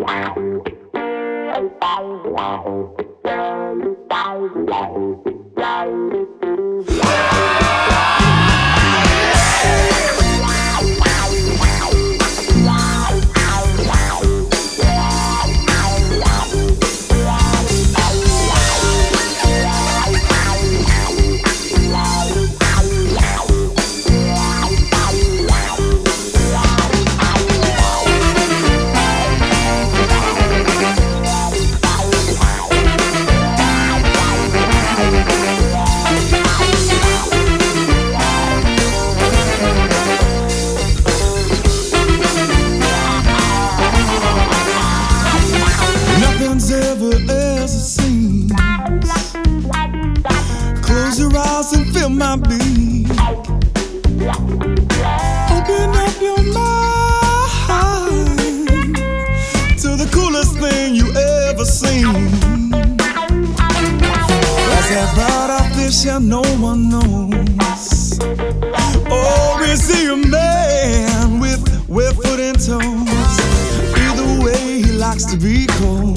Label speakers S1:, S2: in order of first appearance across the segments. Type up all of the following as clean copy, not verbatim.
S1: No one knows. Or is he a man with wet foot and toes? Either way, he likes to be cold,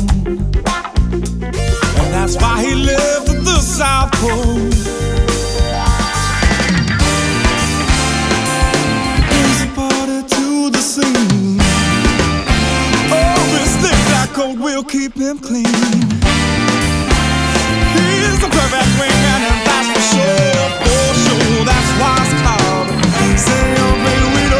S1: and that's why he lives at the South Pole. Brings a party to the scene. Oh, this thick black coat will keep him clean. He's a perfect wingman, and that's for sure, for sure. That's why it's called Señorito.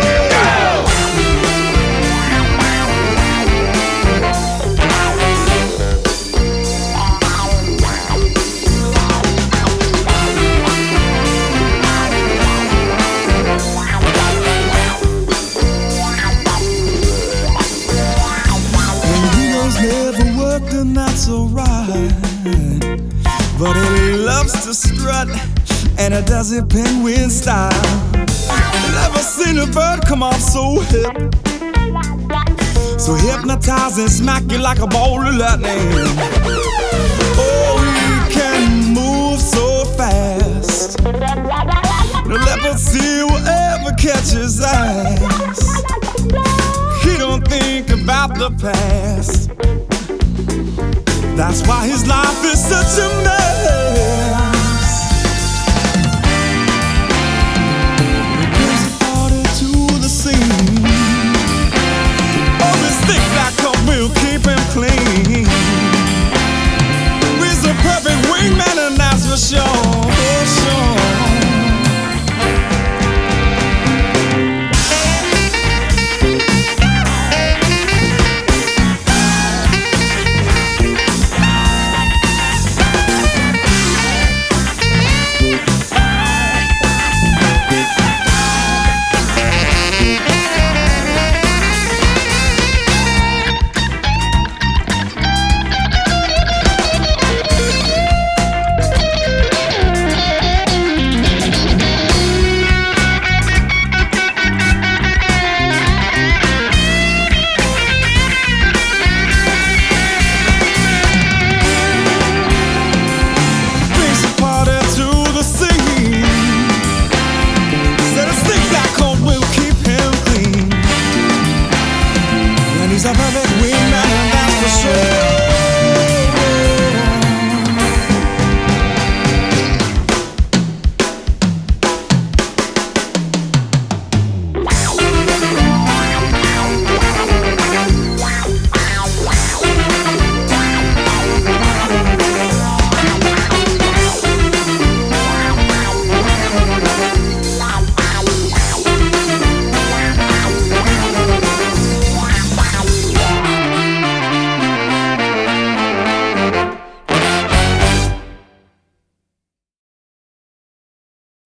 S1: And heroes never worked, and that's alright. But he loves to strut, and he does it penguin style. Never seen a bird come off so hip, so hypnotize and smack you like a ball of lightning. Oh, he can move so fast, no leopard seal will ever catch his eyes. He don't think about the past. That's why his life is such a mess.